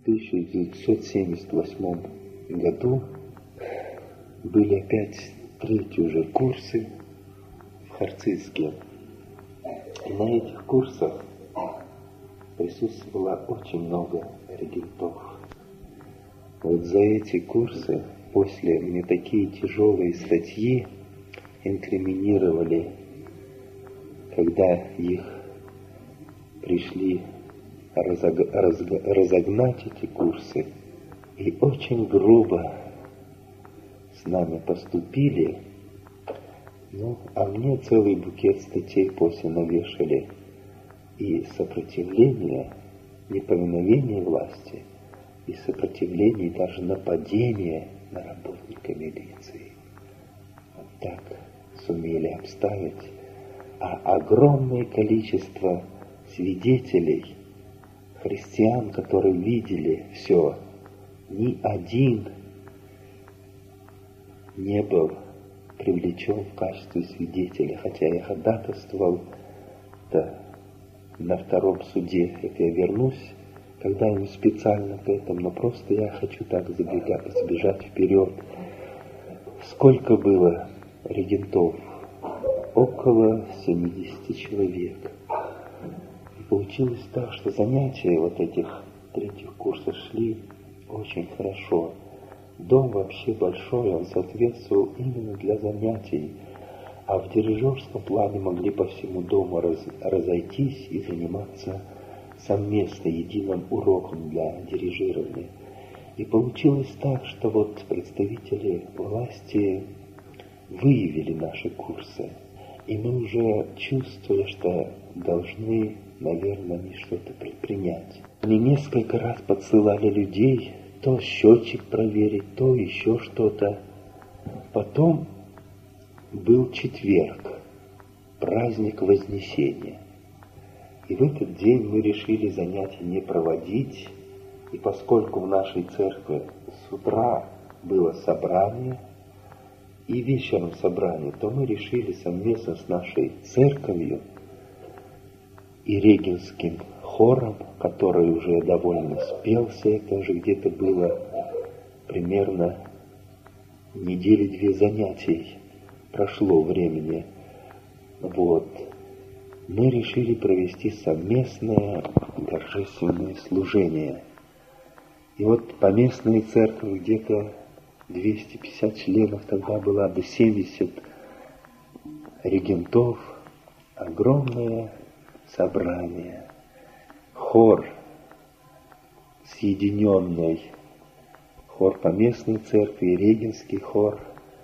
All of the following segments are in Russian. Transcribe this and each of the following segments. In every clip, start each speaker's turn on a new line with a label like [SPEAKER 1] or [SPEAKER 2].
[SPEAKER 1] 1978 году были опять третьи уже курсы в Харцизске. И на этих курсах присутствовало очень много регентов. Вот за эти курсы после мне такие тяжелые статьи инкриминировали, когда их пришли разогнать эти курсы, и очень грубо с нами поступили. А мне целый букет статей после навешали и сопротивление, неповиновение власти, и сопротивление, и даже нападение на работника милиции. Вот так сумели обставить. А огромное количество свидетелей, христиан, которые видели все, ни один не был привлечен в качестве свидетеля, хотя я ходатайствовал на втором суде. Это я вернусь когда-нибудь специально к этому, но просто я хочу так забежать вперед. Сколько было регентов? Около 70 человек. И получилось так, что занятия вот этих третьих курсов шли очень хорошо. Дом вообще большой, он соответствовал именно для занятий. А в дирижерском плане могли по всему дому разойтись и заниматься совместно единым уроком для дирижирования. И получилось так, что вот представители власти выявили наши курсы. И мы уже чувствовали, что должны, наверное, они что-то предпринять. Они несколько раз подсылали людей, то счетчик проверить, то еще что-то. Потом был четверг, праздник Вознесения. И в этот день мы решили занятия не проводить. И поскольку в нашей церкви с утра было собрание и вечером собрание, то мы решили совместно с нашей церковью и регенским хором, который уже довольно спелся, это уже где-то было примерно недели-две занятий прошло времени. Вот. Мы решили провести совместное торжественное служение. И вот поместные церкви где-то 250 членов, тогда было до 70 регентов, огромное собрание, хор соединенный, хор поместной церкви, регенский хор.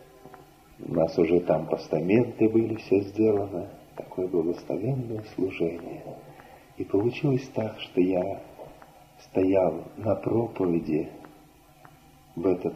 [SPEAKER 1] У нас уже там постаменты были, все сделано, такое благословенное служение. И получилось так, что я стоял на проповеди в этот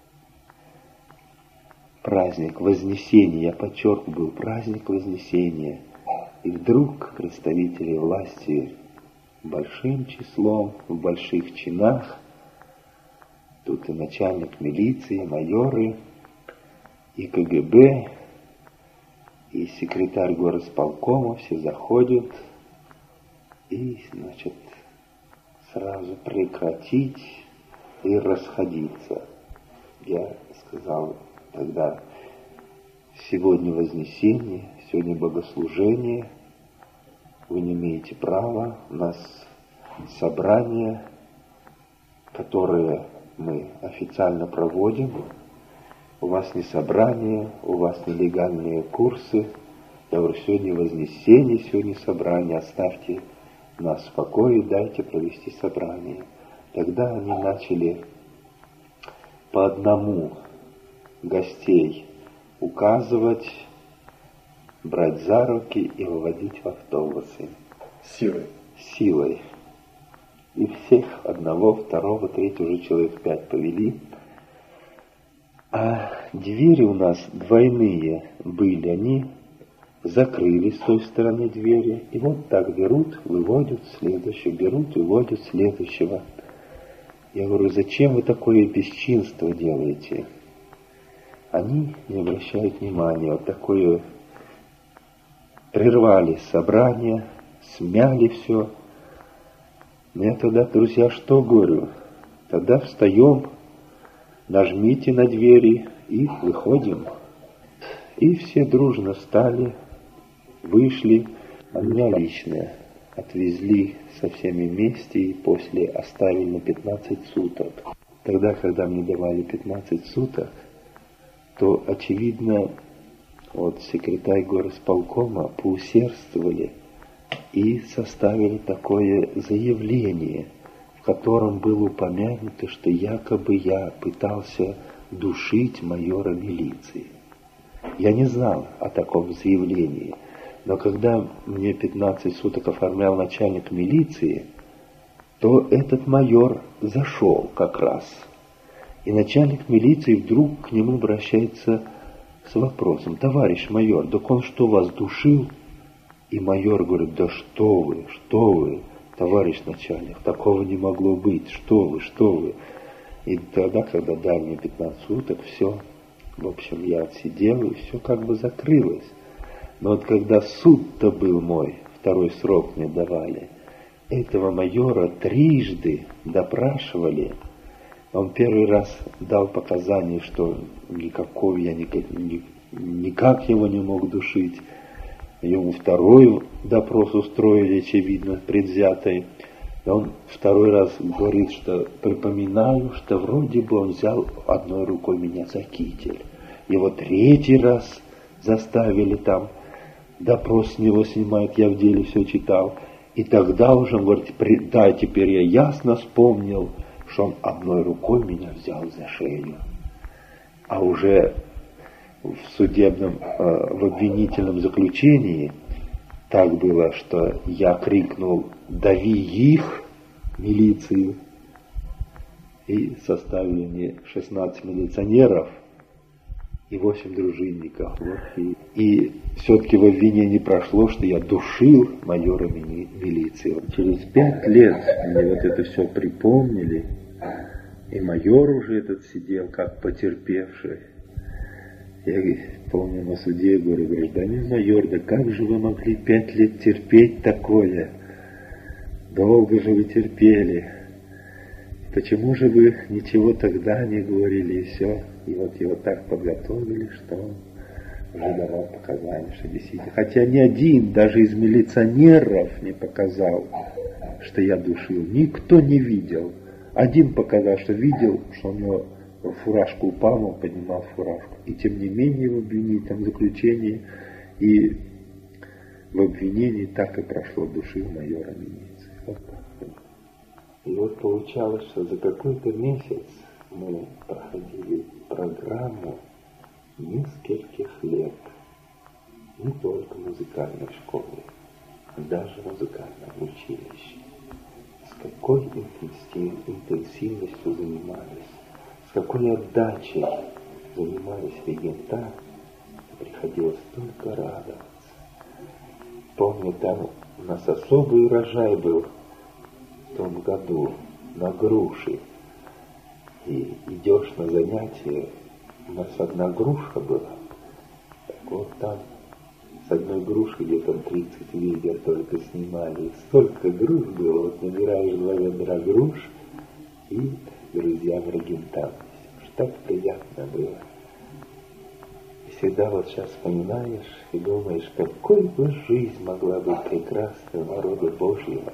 [SPEAKER 1] праздник Вознесения, я подчеркиваю, был праздник Вознесения, и вдруг представители власти большим числом, в больших чинах, тут и начальник милиции, майоры, и КГБ, и секретарь горосполкома, все заходят, и, сразу прекратить и расходиться. Я сказал тогда: сегодня Вознесение, сегодня богослужение, вы не имеете права, у нас собрание, которое мы официально проводим, у вас не собрание, у вас нелегальные курсы. Я говорю, сегодня Вознесение, сегодня собрание, оставьте нас в покое, дайте провести собрание. Тогда они начали по одному гостей указывать, брать за руки и выводить в автобусы. Силой. И всех одного, второго, третьего уже человек 5 повели. А двери у нас двойные были, они закрыли с той стороны двери, и вот так берут, выводят следующего, берут, выводят следующего. Я говорю, зачем вы такое бесчинство делаете? Они не обращают внимания, вот такое прервали собрание, смяли все. Но я тогда, друзья, что говорю? Тогда встаем, нажмите на двери и выходим. И все дружно встали, вышли, а меня лично отвезли со всеми вместе и после оставили на 15 суток. Тогда, когда мне давали 15 суток, то, очевидно, вот секретарь горосполкома поусердствовали и составили такое заявление, в котором было упомянуто, что якобы я пытался душить майора милиции. Я не знал о таком заявлении, но когда мне 15 суток оформлял начальник милиции, то этот майор зашел как раз. И начальник милиции вдруг к нему обращается с вопросом: товарищ майор, так он что, вас душил? И майор говорит: да что вы, товарищ начальник, такого не могло быть, что вы. И тогда, когда дали мне 15 суток, все, в общем, я отсидел, и все как бы закрылось. Но вот когда суд-то был мой, второй срок мне давали, этого майора трижды допрашивали. Он первый раз дал показания, что никакого я никак его не мог душить. Ему второй допрос устроили, очевидно, предвзятый. И он второй раз говорит, что припоминаю, что вроде бы он взял одной рукой меня за китель. Его третий раз заставили там, допрос с него снимают, я в деле все читал. И тогда уже он говорит: да, теперь я ясно вспомнил, что он одной рукой меня взял за шею. А уже в судебном, в обвинительном заключении так было, что я крикнул: дави их, милицию. И составили мне 16 милиционеров и 8 дружинников. Вот. И все-таки в обвинении прошло, что я душил майора милиции. Через 5 лет мне вот это все припомнили, и майор уже этот сидел как потерпевший. Я помню, на суде говорю: гражданин майор, да как же вы могли 5 лет терпеть такое? Долго же вы терпели. Почему же вы ничего тогда не говорили, и все? И вот его так подготовили, что он уже давал показания, что действительно. Хотя ни один, даже из милиционеров, не показал, что я душил. Никто не видел. Один показал, что видел, что у него фуражка упала, он поднимал фуражку. И тем не менее в обвинительном заключении и в обвинении так и прошло: душил майора милиции. Вот так. И вот получалось, что за какой-то месяц мы проходили программу нескольких лет, не только музыкальной школы, даже музыкальном училище. С какой интенсивностью занимались, с какой отдачей занимались регента, приходилось только радоваться. Помню, там у нас особый урожай был в том году на груши. И идешь на занятия, у нас одна груша была. Так вот там с одной груши где-то 30 ведер только снимали. И столько груш было, вот набираешь 2 ведра груш и друзьям регентам. Так приятно было. И всегда вот сейчас вспоминаешь и думаешь, какой бы жизнь могла быть прекрасной у народа Божьего,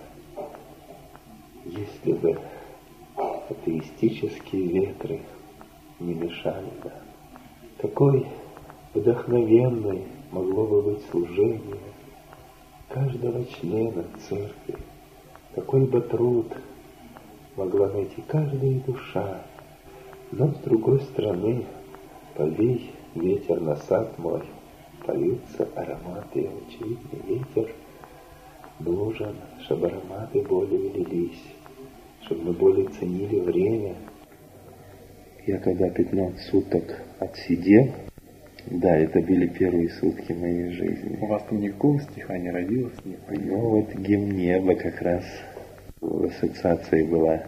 [SPEAKER 1] если бы атеистические ветры не мешали бы. Какой вдохновенной могло бы быть служение каждого члена церкви. Какой бы труд могла найти каждая душа. Но с другой стороны, повей ветер на сад мой, поются ароматы, очевидный ветер нужен, чтобы ароматы более лились, чтобы мы более ценили время. Я когда 15 суток отсидел, да, это были первые сутки моей жизни.
[SPEAKER 2] У вас там никакого стиха не родилось?
[SPEAKER 1] Ну вот гимн неба как раз в ассоциации была.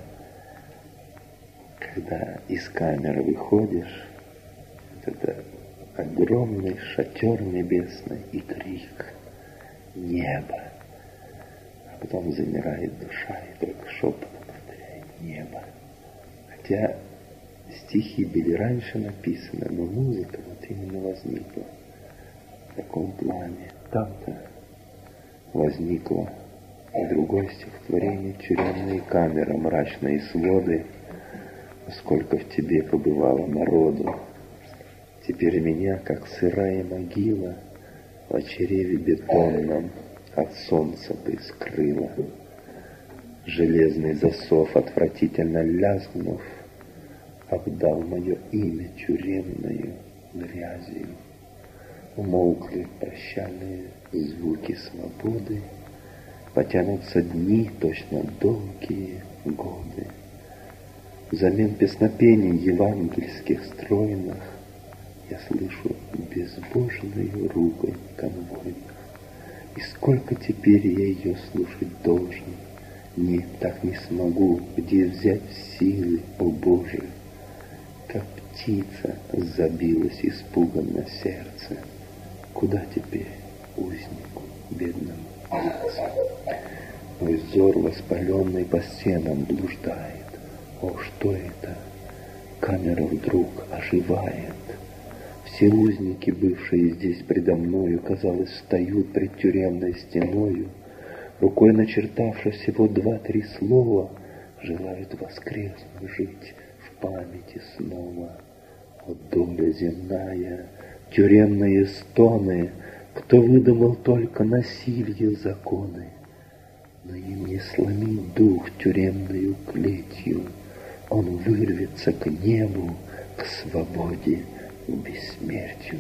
[SPEAKER 1] Когда из камеры выходишь, это огромный шатер небесный и крик «Небо!». А потом замирает душа и только шепотом повторяет «Небо! Хотя стихи были раньше написаны, но музыка вот именно возникла в таком плане. Там-то возникло и другое стихотворение «Тюремные камеры, мрачные своды, сколько в тебе побывало народу. Теперь меня, как сырая могила, в очереве бетонном от солнца бы скрыла. Железный засов, отвратительно лязгнув, обдал мое имя тюремною грязью. Умолкли прощальные звуки свободы, потянутся дни, точно долгие годы. Взамен песнопений евангельских стройных я слышу безбожную ругань конвойных. И сколько теперь я ее слушать должен? Нет, так не смогу, где взять силы, о Боже? Как птица забилось испуганно сердце. Куда теперь узнику бедному деться? Мой взор воспаленный по стенам блуждает. О, что это? Камера вдруг оживает. Все узники, бывшие здесь предо мною, казалось, встают пред тюремной стеною, рукой начертавши всего 2-3 слова, желают воскреснуть, жить в памяти снова. О, доля земная, тюремные стоны, кто выдумал только насилье законы, но им не сломить дух тюремною клетью, он вырвется к небу, к свободе, к бессмертию.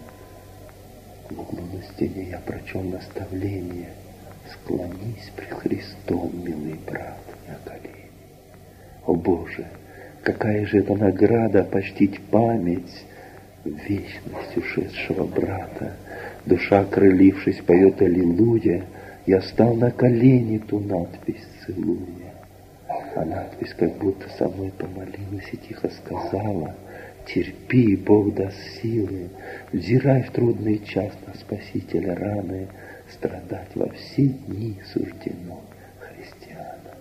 [SPEAKER 1] В углу на стене я прочел наставление: склонись пред Христом, милый брат, на колени. О Боже, какая же это награда почтить память вечность ушедшего брата. Душа, окрылившись, поет аллилуйя. Я встал на колени, ту надпись целуя. А надпись как будто со мной помолилась и тихо сказала: терпи, Бог даст силы, взирай в трудный час на Спасителя раны, страдать во все дни суждено христианам.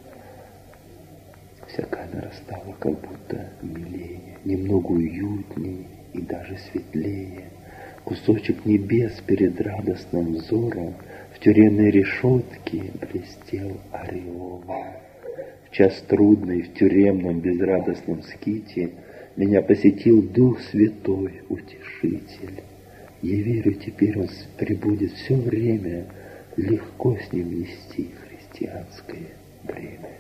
[SPEAKER 1] Вся камера стала как будто милее, немного уютнее и даже светлее. Кусочек небес перед радостным взором в тюремной решетке блестел ореолом. В час трудный в тюремном безрадостном ските меня посетил Дух Святой, Утешитель. Я верю, теперь Он пребудет все время, легко с Ним нести христианское бремя.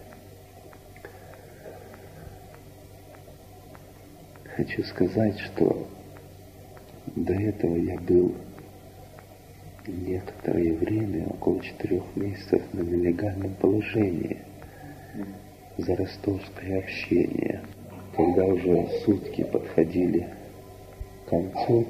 [SPEAKER 1] Хочу сказать, что до этого я был некоторое время, около 4 месяцев, на нелегальном положении за ростовское общение. Когда уже сутки подходили к концу,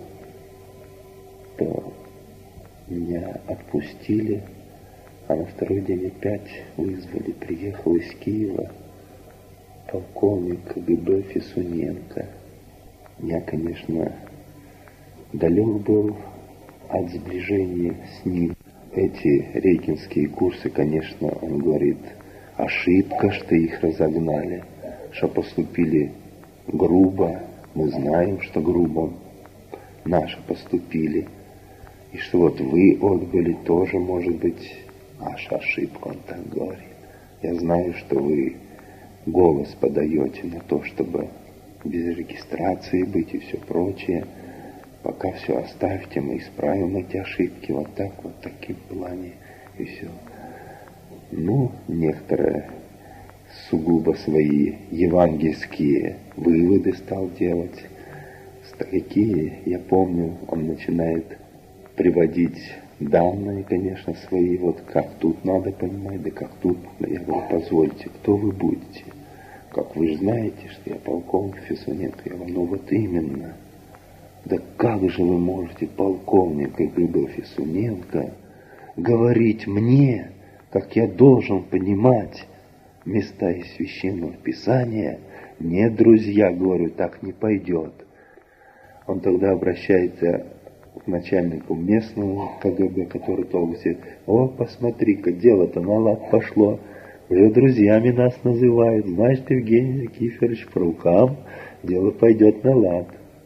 [SPEAKER 1] то меня отпустили, а на второй день опять вызвали. Приехал из Киева полковник КГБ Фесуненко. Я, конечно, далек был от сближения с ним. Эти рейкинские курсы, конечно, он говорит, ошибка, что их разогнали, что поступили грубо. Мы знаем, что грубо наши поступили. И что вот вы отбыли тоже, может быть, ваша ошибка, он так говорит. Я знаю, что вы голос подаете на то, чтобы без регистрации быть и все прочее. Пока все оставьте, мы исправим эти ошибки. Вот так, вот в таким плане и все. Ну, некоторые сугубо свои евангельские выводы стал делать. Какие, я помню, он начинает приводить данные, конечно, свои. Вот как тут надо понимать, да как тут. Я говорю, позвольте, кто вы будете? Как вы же знаете, что я полковник Фесуненко. Я говорю, ну вот именно. Да как же вы можете, полковник КГБ Фесуненко, говорить мне, как я должен понимать места из Священного Писания? Нет, друзья, говорю, так не пойдет. Он тогда обращается к начальнику местного КГБ, который толкает: о, посмотри-ка, дело-то на лад пошло. Уже друзьями нас называют. Значит, Евгений Никифорович, по рукам дело пойдет на лад.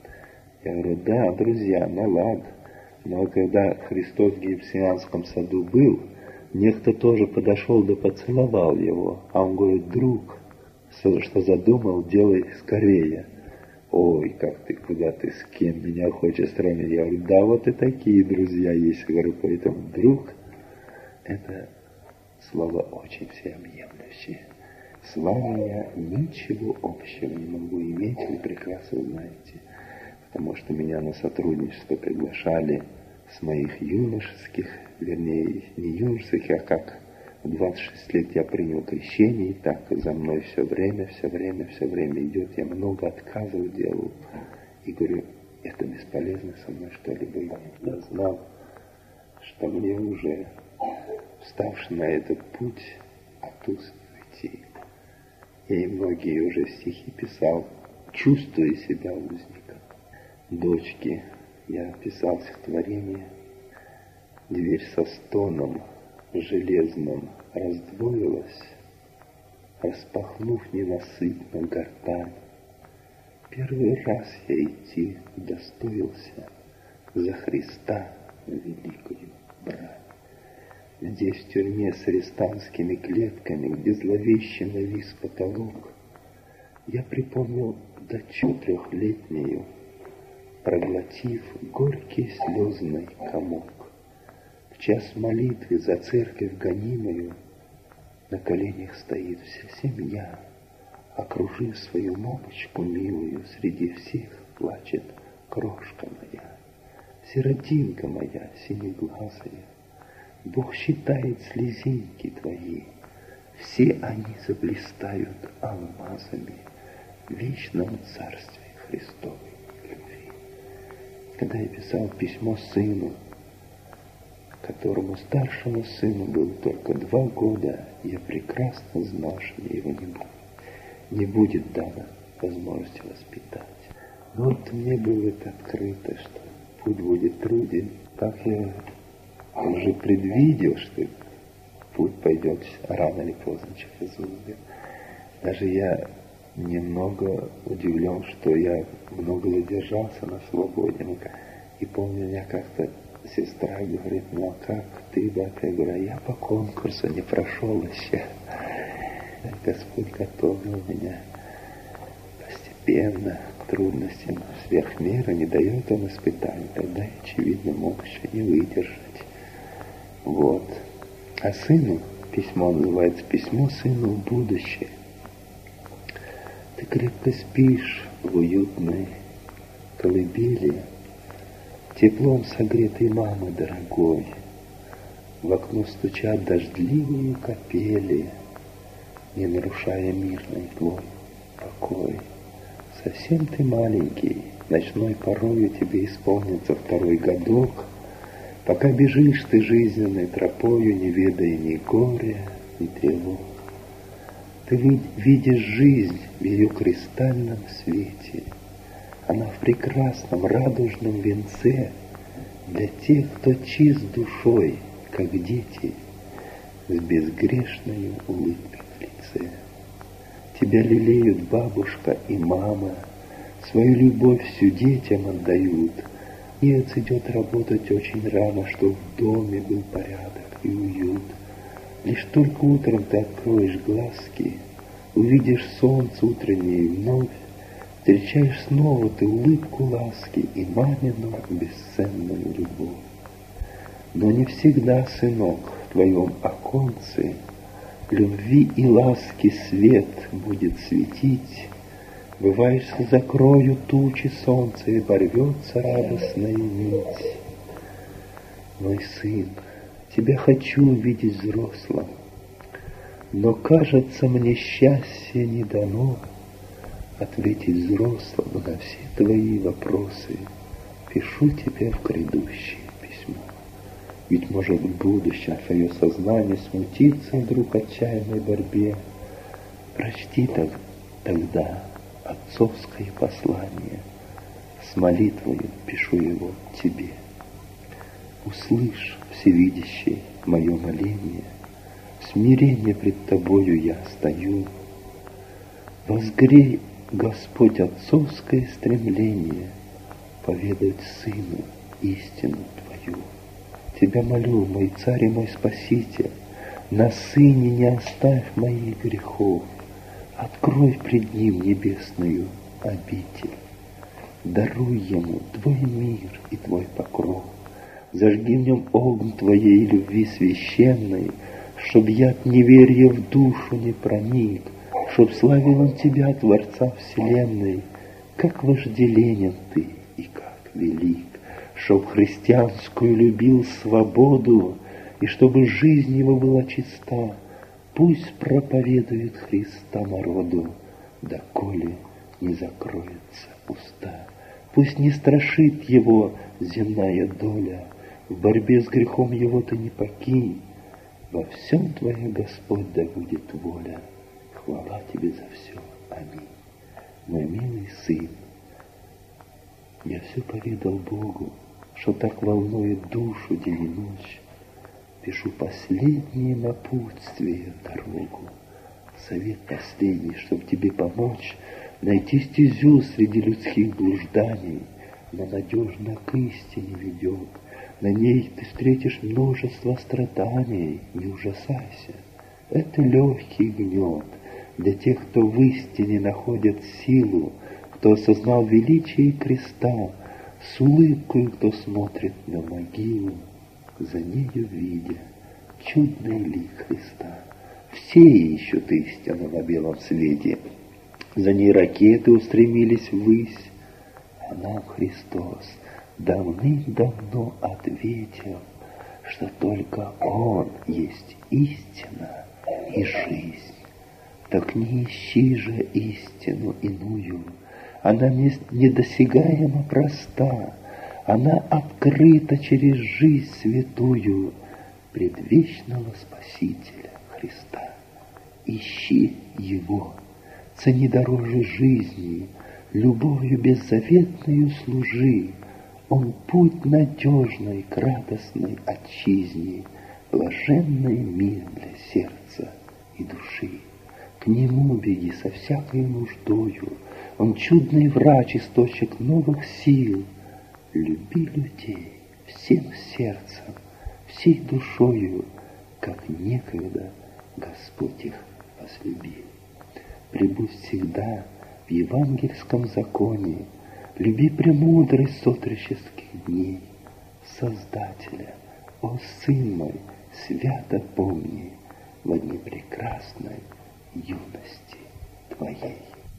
[SPEAKER 1] Я говорю, да, друзья, на лад. Но когда Христос в Гефсиманском саду был, некто тоже подошел да поцеловал его. А он говорит, друг, что задумал, делай скорее. Ой, как ты, куда ты, с кем меня хочешь сравнить? Я говорю, да, вот и такие друзья есть. Я говорю, поэтому друг — это слово очень всеобъемлющее. С вами я ничего общего не могу иметь, вы прекрасно знаете. Потому что меня на сотрудничество приглашали с моих юношеских, вернее, не юношеских, а как в 26 лет я принял крещение, и так за мной все время идет. Я много отказов делал. И говорю, это бесполезно со мной что-либо иметь. Я знал, что мне уже, вставший на этот путь, оттуда уйти. И многие уже стихи писал, чувствуя себя узником. Дочке я писал стихотворение. Дверь со стоном железным раздвоилась, распахнув ненасытно гортань. Первый раз я идти удостоился за Христа в великую брань. Здесь, в тюрьме с арестантскими клетками, где зловеще навис потолок, я припомнил дачу трехлетнюю, проглотив горький слезный комок. В час молитвы за церковь гонимую на коленях стоит вся семья, окружив свою мамочку милую, среди всех плачет крошка моя, сиротинка моя синеглазая. Бог считает слезинки твои, все они заблистают алмазами в вечном царстве Христовой любви. Когда я писал письмо сыну, которому старшему сыну было только 2 года, я прекрасно знал, что мне его не будет дано возможности воспитать. Но вот мне было это открыто, что путь будет труден. Так я уже предвидел, что путь пойдет рано или поздно через Узбек. Даже я немного удивлен, что я много задержался на свободе. И помню, меня как-то сестра говорит, ну а как ты, да? Я говорю, я по конкурсу не прошел еще. Господь готовил меня постепенно к трудностям сверх меры, не дает он испытаний. Тогда, очевидно, мог еще не выдержать. Вот. А сыну, письмо называется «Письмо сыну в будущее». Ты крепко спишь в уютной колыбели, теплом согретой мамы дорогой. В окно стучат дождливые капели, не нарушая мирный твой покой. Совсем ты маленький, ночной порою тебе исполнится 2-й годок, пока бежишь ты жизненной тропою, не ведая ни горя, ни тревог. Ты видишь жизнь в ее кристальном свете. Она в прекрасном радужном венце для тех, кто чист душой, как дети, с безгрешной улыбкой в лице. Тебя лелеют бабушка и мама, свою любовь всю детям отдают. И отец идет работать очень рано, чтобы в доме был порядок и уют. Лишь только утром ты откроешь глазки, увидишь солнце утреннее вновь, встречаешь снова ты улыбку ласки и мамину бесценную любовь. Но не всегда, сынок, в твоем оконце любви и ласки свет будет светить. Бывает, что закроют тучи солнца, и порвется радостная нить. Мой сын, тебя хочу увидеть взрослым, но, кажется, мне счастье не дано ответить взрослому на все твои вопросы. Пишу тебе в грядущее письмо. Ведь, может, в будущем твое сознание смутится вдруг отчаянной борьбе. Прочти тогда отцовское послание, с молитвою пишу его тебе. Услышь, всевидящий, мое моление, В смирении пред Тобою я стою. Возгрей, Господь, отцовское стремление поведать Сыну истину Твою. Тебя молю, мой Царь и мой Спаситель, на Сыне не оставь моих грехов, открой пред Ним небесную обитель. Даруй Ему Твой мир и Твой покров, зажги в нем огонь Твоей любви священной, чтоб яд неверия в душу не проник, чтоб славил он Тебя, Творца вселенной, как вожделенен Ты и как велик, чтоб христианскую любил свободу, и чтобы жизнь его была чиста. Пусть проповедует Христа народу, доколе не закроется уста. Пусть не страшит его земная доля, в борьбе с грехом его ты не покинь. Во всем Твоя, Господь, да будет воля. Хвала Тебе за все. Аминь. Мой милый сын, я все поведал Богу, что так волнует душу день и ночь. Пишу последнее напутствие в дорогу, совет последний, чтоб тебе помочь найти стезю среди людских блужданий, но надежно к истине ведет. На ней ты встретишь множество страданий, не ужасайся. Это легкий гнет для тех, кто в истине находит силу, кто осознал величие креста, с улыбкой, кто смотрит на могилу, за нею видя чудный лик Христа. Все ищут истину на белом свете, за ней ракеты устремились ввысь, а нам Христос давным-давно ответил, что только Он есть истина и жизнь. Так не ищи же истину иную, она недосягаемо проста, она открыта через жизнь святую предвечного Спасителя Христа. Ищи Его, цени дороже жизни, любовью беззаветную служи. Он путь надежный к радостной отчизне, блаженный мир для сердца и души. К Нему беги со всякой нуждою, Он чудный врач, источник новых сил. Люби людей всем сердцем, всей душою, как некогда Господь их возлюбил. Пребудь всегда в евангельском законе, люби премудрость сотрящеских дней. Создателя, о Сын мой, свято помни во дни прекрасной юности Твоей.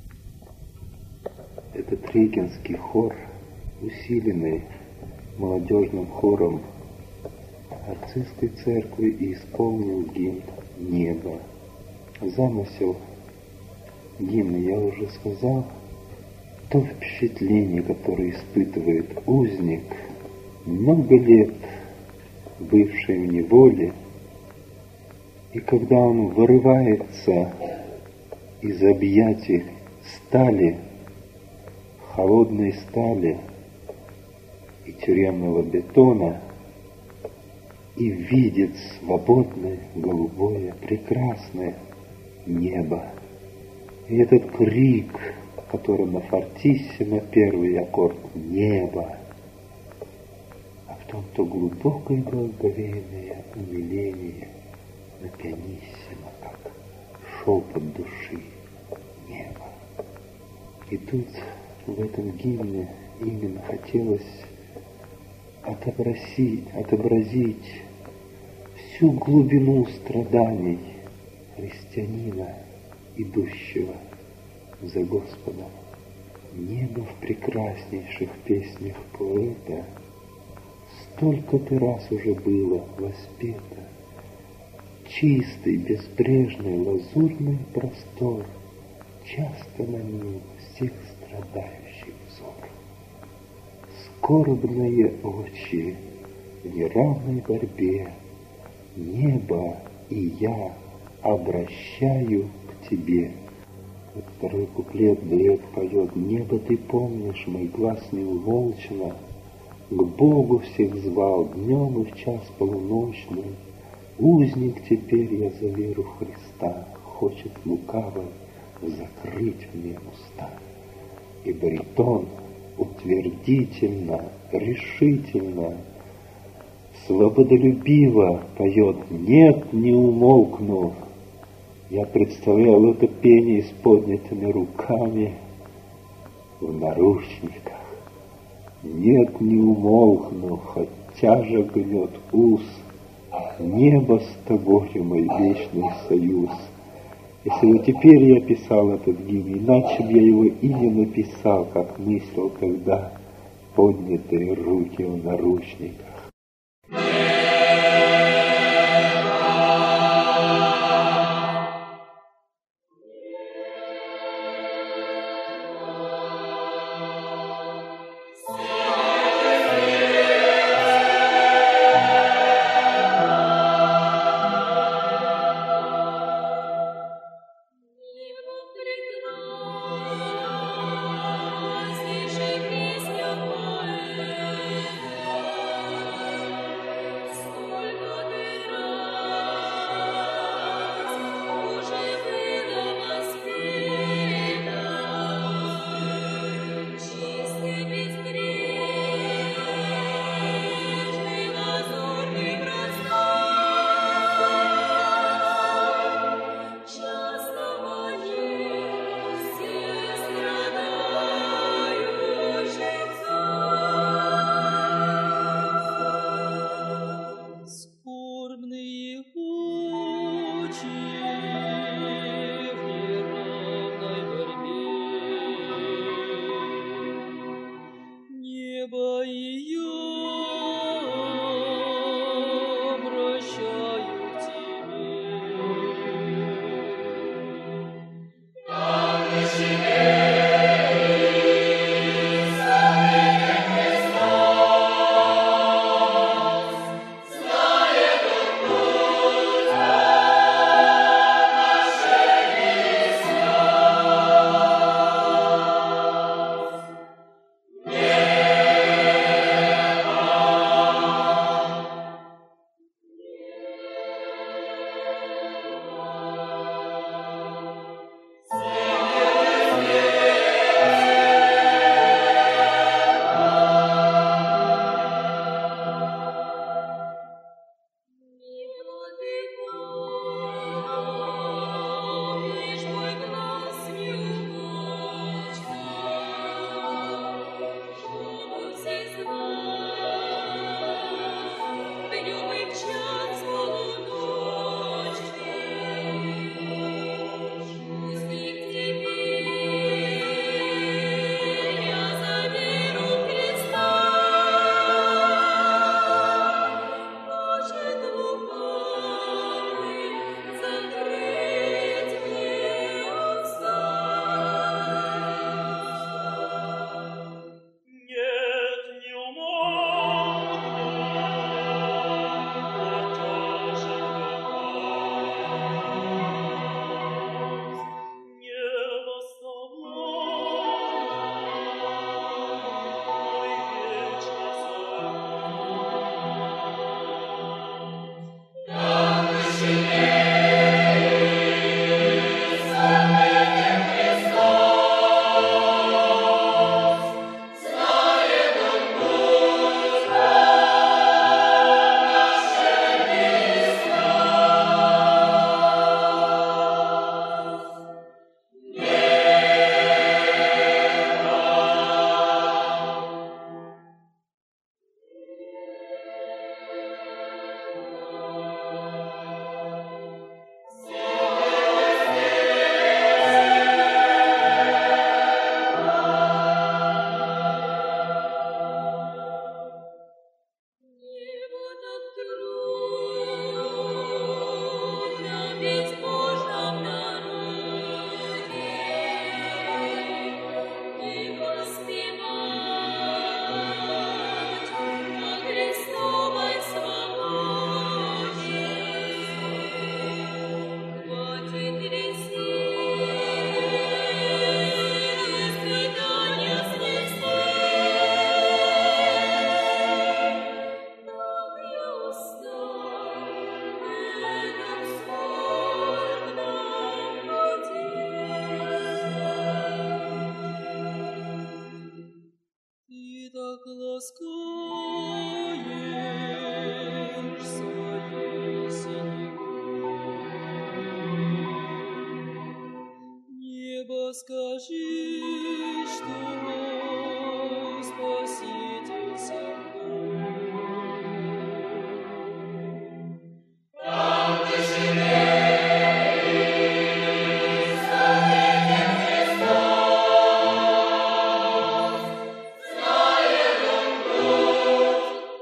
[SPEAKER 1] Этот регенский хор, усиленный молодежным хором Арцистской церкви, и исполнил гимн «Небо». Замысел гимна я уже сказал. То впечатление, которое испытывает узник, много лет бывший в неволе, и когда он вырывается из объятий стали, холодной стали и тюремного бетона, и видит свободное, голубое, прекрасное небо. И этот крик, который на фортиссимо первый аккорд «небо», а потом то глубокое благоговейное умиление на пианиссимо, как шепот души «небо». И тут в этом гимне именно хотелось отобразить всю глубину страданий христианина, идущего за Господом. Небо в прекраснейших песнях поэта столько-то раз уже было воспето. Чистый, безбрежный, лазурный простор часто манил всех страдающих взор. Скорбные очи в неравной борьбе, небо и я обращаю к Тебе. Вот второй куплет дуэт поет: «Небо ты помнишь, мой глаз неумолчно, к Богу всех звал днем и в час полуночный, Узник теперь я за веру Христа, хочет лукаво закрыть мне уста. И баритон утвердительно, решительно, свободолюбиво поет: «Нет, не умолкну». Я представлял это пение с поднятыми руками в наручниках. Нет, не умолкну, хотя же гнет ус. Небо с тобою мой вечный союз. Если бы теперь я писал этот гимн, иначе бы я его и не написал, как мыслил, когда поднятые руки в наручниках.
[SPEAKER 3] Расскажи, что мой Спаситель со мной. Там веселей, славитель Христос, знает он путь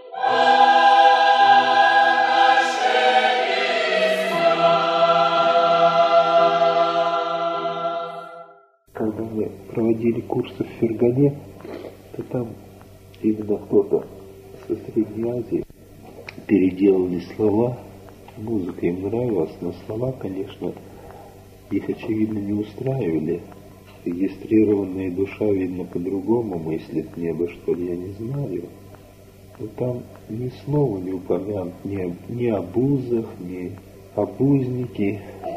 [SPEAKER 1] Когда мы проводили курсы в Фергане, то там именно кто-то со Средней Азии переделали слова, музыка им нравилась, но слова, конечно, их очевидно не устраивали. Регистрированная душа, видно, по-другому мыслит небо, что ли, я не знаю. Но там ни слова не упомянут ни об узах, ни об узнике.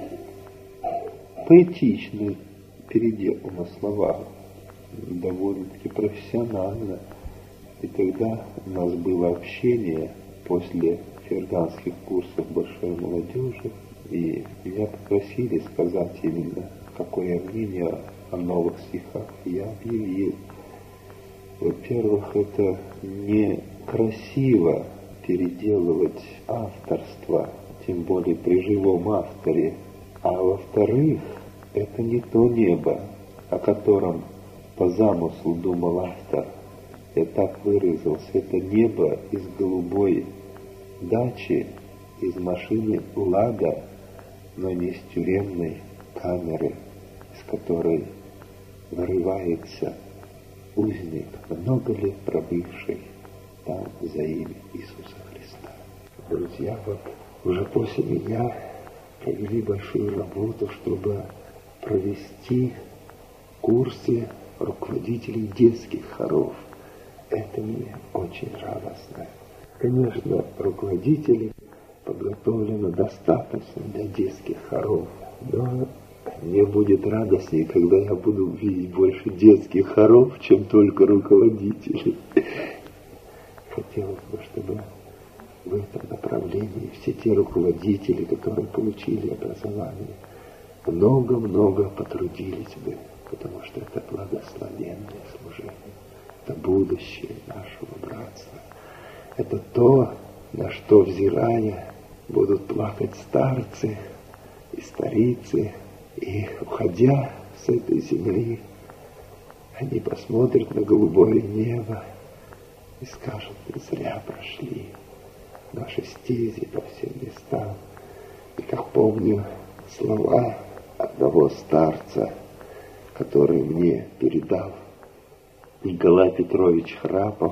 [SPEAKER 1] Поэтичный передел на словах, довольно-таки профессионально. И тогда у нас было общение после ферганских курсов большой молодежи, и меня попросили сказать именно, какое мнение о новых стихах я объявил. Во-первых, это некрасиво переделывать авторство, тем более при живом авторе. А во-вторых, это не то небо, о котором по замыслу думал автор. Я так выразился, это небо из голубой дачи, из машины «Лада», но не из тюремной камеры, из которой вырывается узник, много лет пробывший там за имя Иисуса Христа. Друзья, вот уже после меня провели большую работу, чтобы провести курсы руководителей детских хоров. Это мне очень радостно. Конечно, руководителей подготовлено достаточно для детских хоров, но мне будет радостнее, когда я буду видеть больше детских хоров, чем только руководителей. Хотелось бы, чтобы в этом направлении все те руководители, которые получили образование, много-много потрудились бы, потому что это благословенное служение, это будущее нашего братства. Это то, на что, взирая, будут плакать старцы и старицы, и, уходя с этой земли, они посмотрят на голубое небо и скажут: мы зря прошли наши стези по всем местам. И, как помню слова одного старца, который мне передал Николай Петрович Храпов,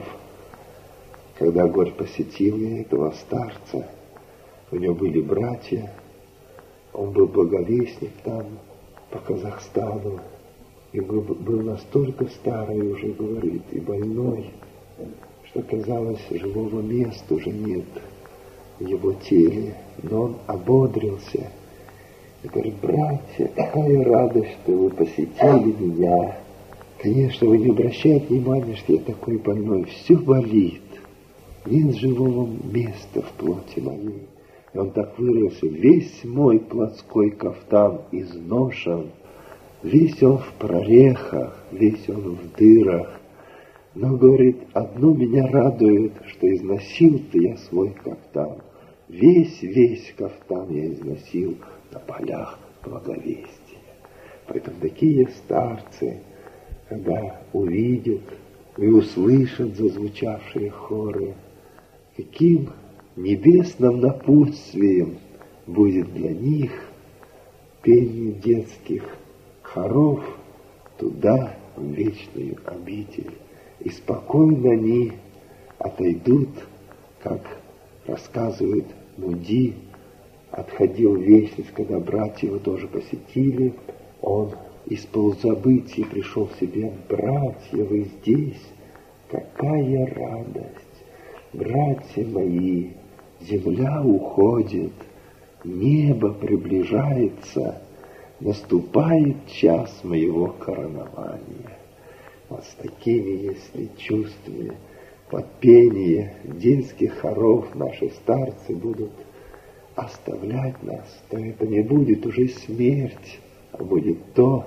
[SPEAKER 1] когда горе посетил я этого старца. У него были братья, он был благовестник там, по Казахстану, и был настолько старый уже, говорит, и больной, что, казалось, живого места уже нет в его теле. Но он ободрился и говорит: братья, какая радость, что вы посетили меня. Конечно, вы не обращаете внимания, что я такой больной, все болит. Нет живого места в плоти моей. И он так выразился: весь мой плотской кафтан изношен, весь он в прорехах, весь он в дырах. Но, говорит, одно меня радует, что износил-то я свой кафтан. Весь кафтан я износил на полях благовестия. Поэтому такие старцы, когда увидят и услышат зазвучавшие хоры, каким небесным напутствием будет для них пение детских хоров туда, в вечную обитель. И спокойно они отойдут, как рассказывает Муди, отходил в вечность, когда братья его тоже посетили. Он из полузабытия пришел в себе: братья, вы здесь, какая радость! Братья мои, земля уходит, небо приближается, наступает час моего коронования. Вот с такими, если чувствами, под пение детских хоров наши старцы будут оставлять нас, то это не будет уже смерть, а будет то,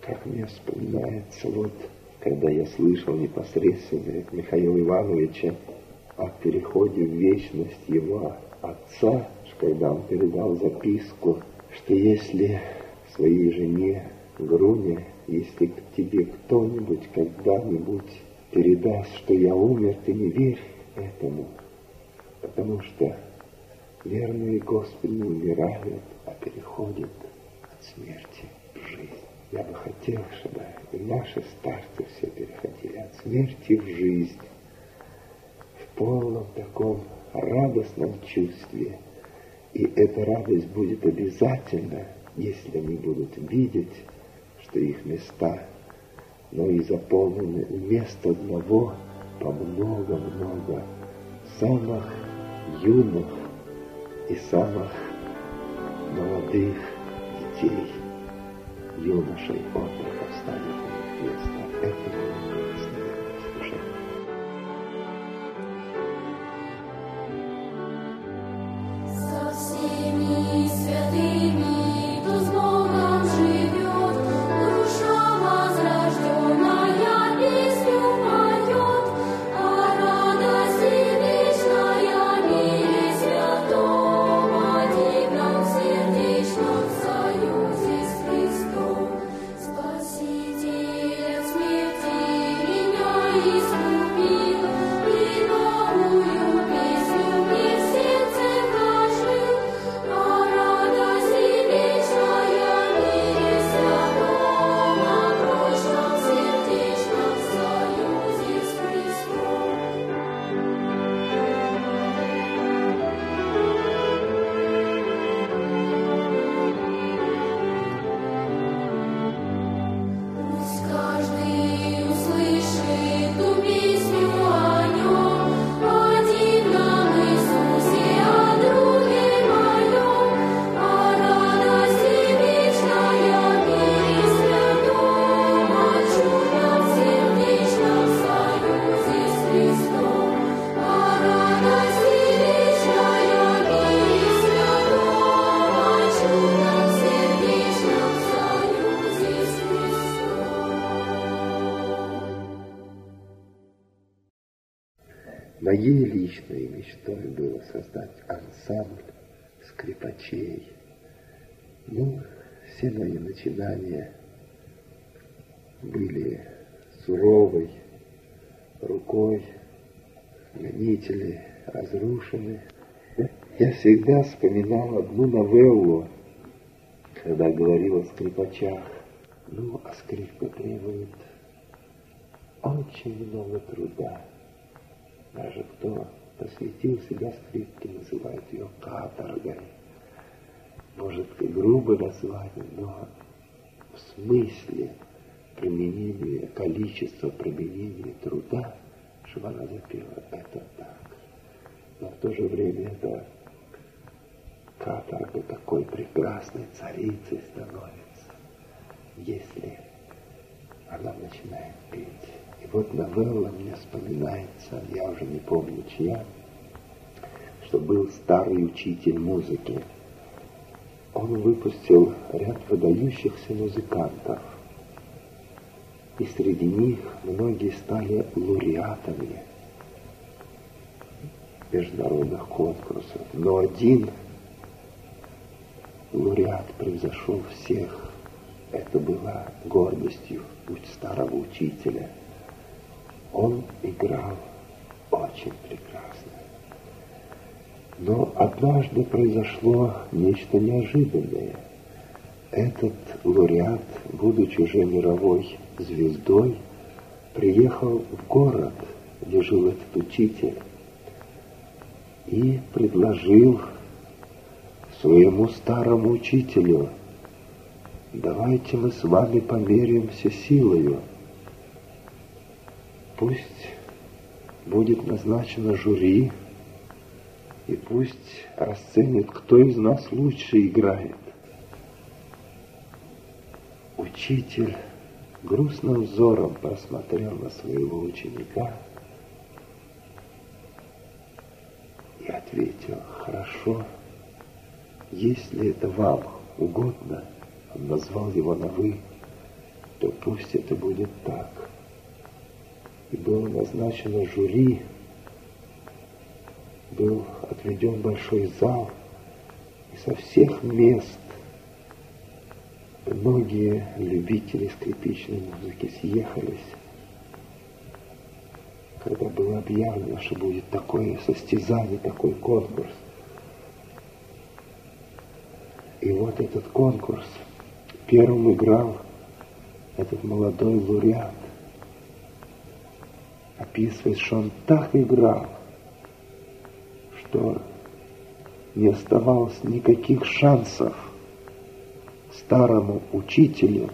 [SPEAKER 1] Как мне вспоминается, вот, когда я слышал непосредственно от Михаила Ивановича о переходе в вечность его отца, когда он передал записку, что если своей жене Груне, если к тебе кто-нибудь когда-нибудь передаст, что я умер, ты не верь этому, потому что верные Господи не умирают, а переходят от смерти в жизнь. Я бы хотел, чтобы и наши старцы все переходили от смерти в жизнь в полном таком радостном чувстве. И эта радость будет обязательно, если они будут видеть, что их места, но и заполнены вместо одного по много-много самых юных и самых молодых детей, юношей, отроков станет на их место. Это благословенное служение.
[SPEAKER 3] Со всеми святыми, кто с Богом живет, душа возрожденная песню поет, о радости вечной мире святом, о дивном сердечном союзе с Христом. Спаситель от смерти меня искупил, и новую песню мне в сердце вложил, о радости вечной мире святом, о прочном сердечном союзе с Христом. Пусть каждый услышит ту песню о нем, о дивном Иисусе, о друге моем, о радости вечной мире святом, о чудном сердечном союзе с Христом, о радости вечной мире святом, о чудном сердечном союзе с Христом.
[SPEAKER 1] Моей личной мечтой было создать ансамбль скрипачей. Все мои начинания были суровой рукой, гонители разрушены. Я всегда вспоминал одну новеллу, когда говорил о скрипачах. А скрипка требует очень много труда. Даже кто посвятил себя скрипке, называет ее каторгой. Может, и грубо название, но в смысле применения, количества применения труда, чтобы она запела, это так. Но в то же время это каторга такой прекрасной царицей становится, если она начинает петь. И вот новелла мне вспоминается, я уже не помню чья, что был старый учитель музыки. Он выпустил ряд выдающихся музыкантов. И среди них многие стали лауреатами международных конкурсов. Но один лауреат превзошел всех. Это было гордостью старого учителя. Он играл очень прекрасно. Но однажды произошло нечто неожиданное. Этот лауреат, будучи уже мировой звездой, приехал в город, где жил этот учитель, и предложил своему старому учителю: давайте мы с вами померяемся силою. Пусть будет назначено жюри, и пусть расценит, кто из нас лучше играет. Учитель грустным взором посмотрел на своего ученика и ответил: хорошо, если это вам угодно. Он назвал его на «вы». то пусть это будет так. И было назначено жюри, был отведен большой зал, и со всех мест многие любители скрипичной музыки съехались, когда было объявлено, что будет такое состязание, такой конкурс. И вот этот конкурс первым играл этот молодой лауреат. Описывает, что он так играл, что не оставалось никаких шансов старому учителю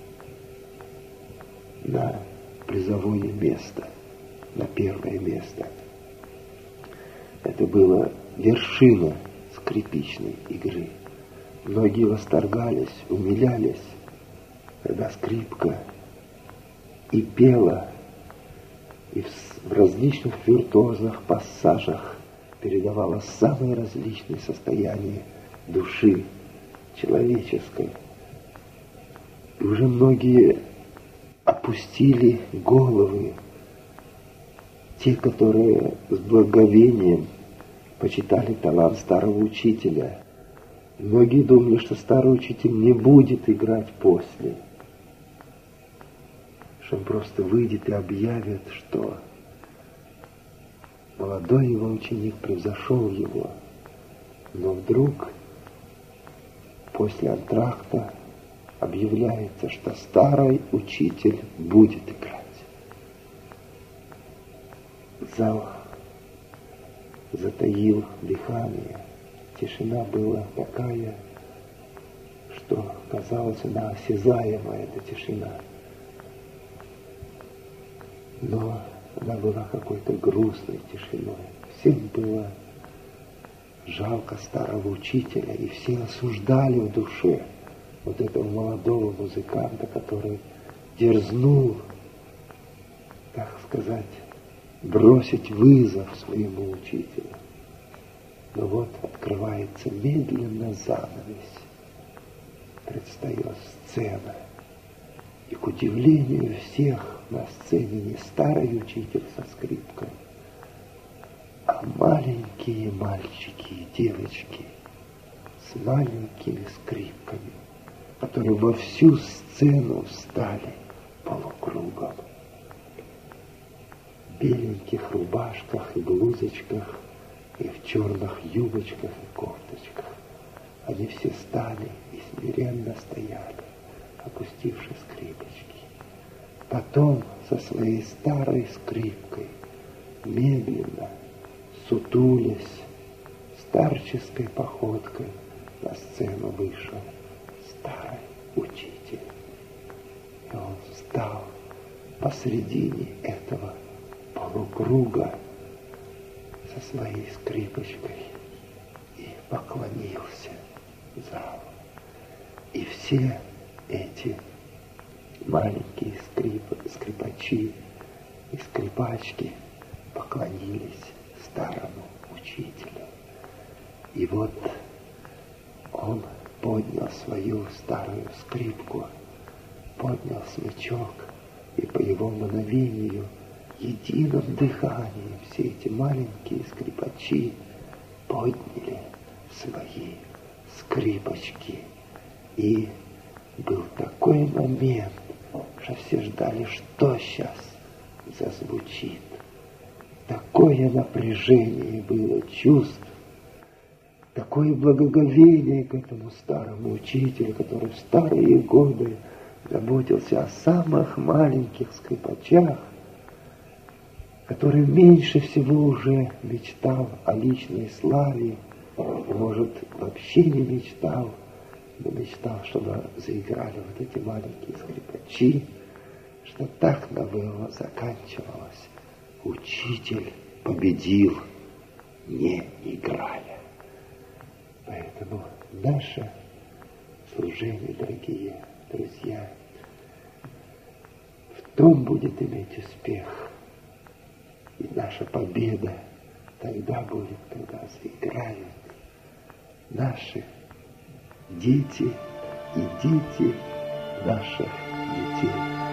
[SPEAKER 1] на призовое место, на первое место. Это была вершина скрипичной игры. Многие восторгались, умилялись, когда скрипка и пела, и в различных виртуозных пассажах передавала самые различные состояния души человеческой. И уже многие опустили головы, те, которые с благоговением почитали талант старого учителя. Многие думали, что старый учитель не будет играть после, что он просто выйдет и объявит, что молодой его ученик превзошел его. Но вдруг после антракта объявляется, что старый учитель будет играть. Зал затаил дыхание. Тишина была такая, что казалось, она осязаемая, эта тишина. Но она была какой-то грустной тишиной. Всем было жалко старого учителя, и все осуждали в душе вот этого молодого музыканта, который дерзнул, так сказать, бросить вызов своему учителю. Но вот открывается медленно занавес, предстает сцена, и к удивлению всех на сцене не старый учитель со скрипкой, а маленькие мальчики и девочки с маленькими скрипками, которые во всю сцену встали полукругом. В беленьких рубашках и блузочках, и в черных юбочках и кофточках. Они все стали и смиренно стояли, опустивши скрипочки. Потом со своей старой скрипкой, медленно, сутулясь, старческой походкой на сцену вышел старый учитель. И он встал посредине этого полукруга со своей скрипочкой и поклонился залу. И все эти маленькие скрипачи и скрипачки поклонились старому учителю. И вот он поднял свою старую скрипку, поднял смычок, и по его мановению, единым дыханием все эти маленькие скрипачи подняли свои скрипочки. И был такой момент, что все ждали, что сейчас зазвучит. Такое напряжение было чувств, такое благоговение к этому старому учителю, который в старые годы заботился о самых маленьких скрипачах, который меньше всего уже мечтал о личной славе, и, может, вообще не мечтал, но мечтал, чтобы заиграли вот эти маленькие скрипачи, что так новелла заканчивалась. Учитель победил, не играя. Поэтому наше служение, дорогие друзья, в том будет иметь успех. И наша победа тогда будет, когда заиграют наши дети и дети наших детей. детей.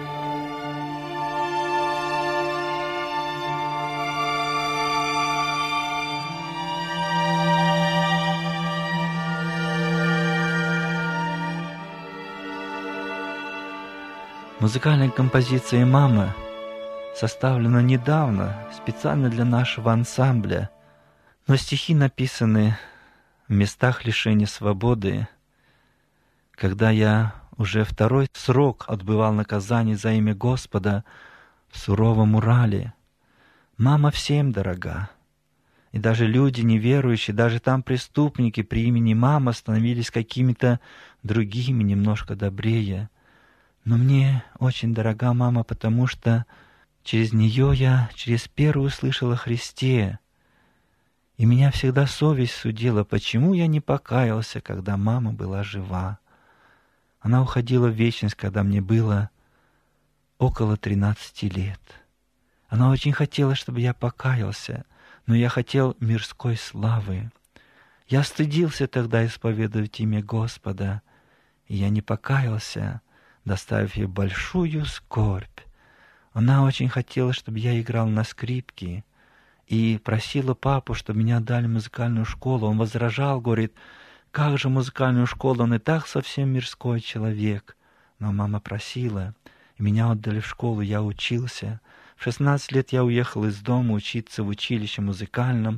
[SPEAKER 4] Музыкальная композиция «Мама» составлена недавно, специально для нашего ансамбля, но стихи написаны в местах лишения свободы, когда я уже второй срок отбывал наказание за имя Господа в суровом Урале. Мама всем дорога. И даже люди неверующие, даже там преступники при имени мама становились какими-то другими, немножко добрее. Но мне очень дорога мама, потому что через нее я через первую услышал о Христе. И меня всегда совесть судила, почему я не покаялся, когда мама была жива. Она уходила в вечность, когда мне было около 13 лет. Она очень хотела, чтобы я покаялся, но я хотел мирской славы. Я стыдился тогда исповедовать имя Господа, и я не покаялся, доставив ей большую скорбь. Она очень хотела, чтобы я играл на скрипке, и просила папу, чтобы меня дали в музыкальную школу. Он возражал, говорит, как же музыкальную школу, он и так совсем мирской человек. Но мама просила, и меня отдали в школу, я учился. В 16 лет я уехал из дома учиться в училище музыкальном,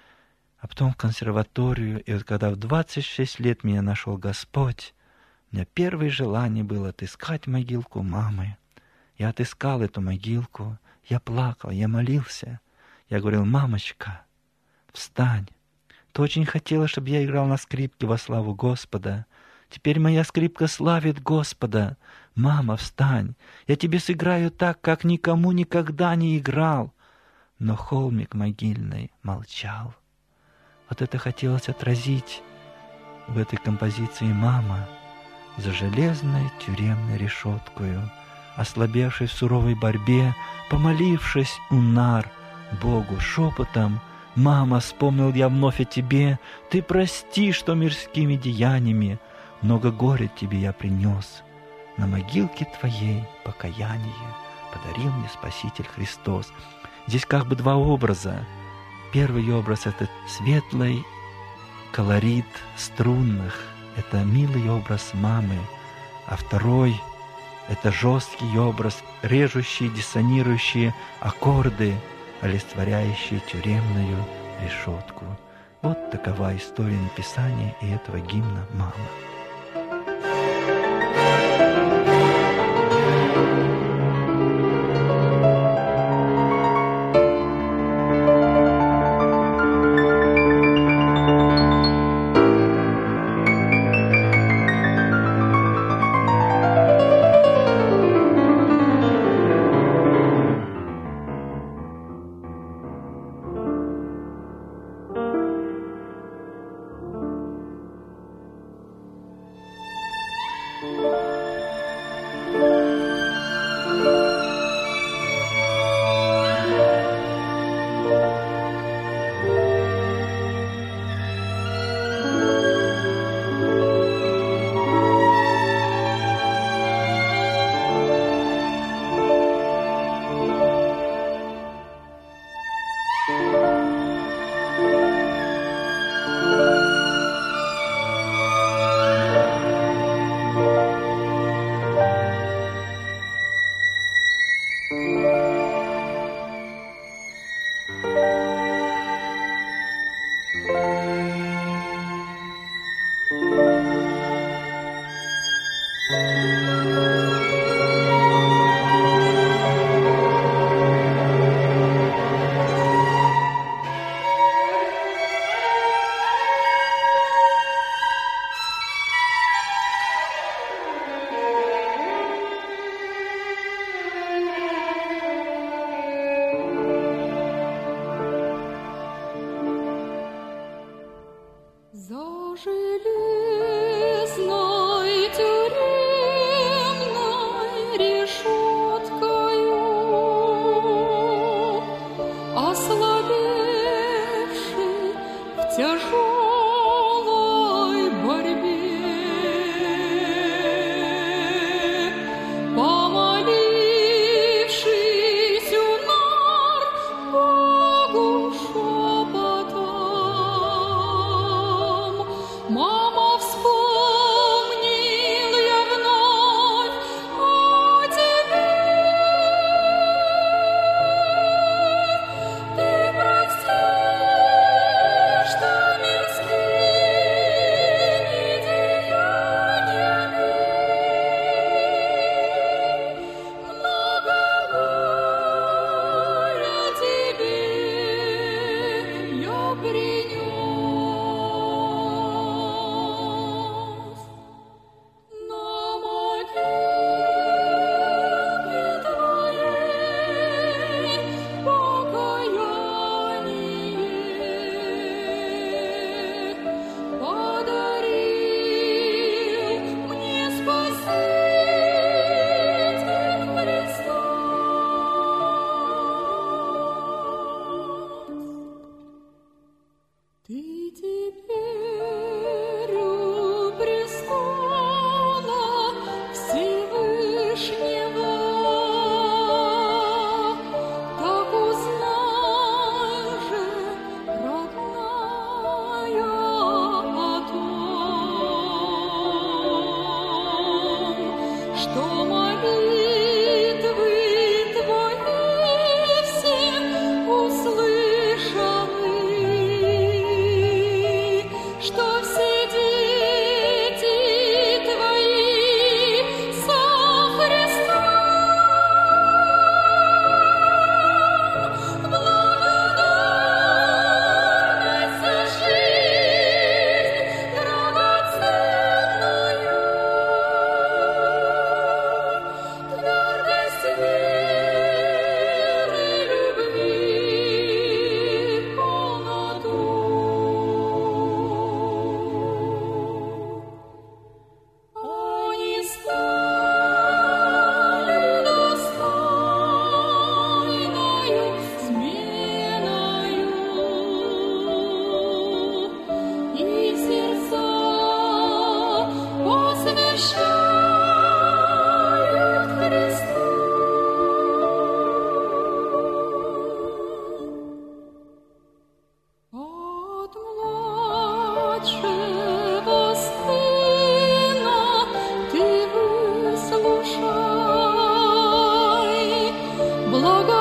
[SPEAKER 4] а потом в консерваторию. И вот когда в 26 лет меня нашел Господь, у меня первое желание было отыскать могилку мамы. Я отыскал эту могилку, я плакал, я молился. Я говорил, мамочка, встань. Ты очень хотела, чтобы я играл на скрипке во славу Господа. Теперь моя скрипка славит Господа. Мама, встань. Я тебе сыграю так, как никому никогда не играл. Но холмик могильный молчал. Вот это хотелось отразить в этой композиции «Мама» за железной тюремной решеткою, ослабевшей в суровой борьбе, помолившись у нар Богу шепотом, «Мама, вспомнил я вновь о тебе, ты прости, что мирскими деяниями много горя тебе я принес. На могилке твоей покаяние подарил мне Спаситель Христос». Здесь как бы два образа. Первый образ — это светлый колорит струнных, это милый образ мамы, а второй — это жесткий образ, режущие, диссонирующие аккорды, олицетворяющие тюремную решетку. Вот такова история написания и этого гимна «Мама».
[SPEAKER 3] За железной тюремной Благо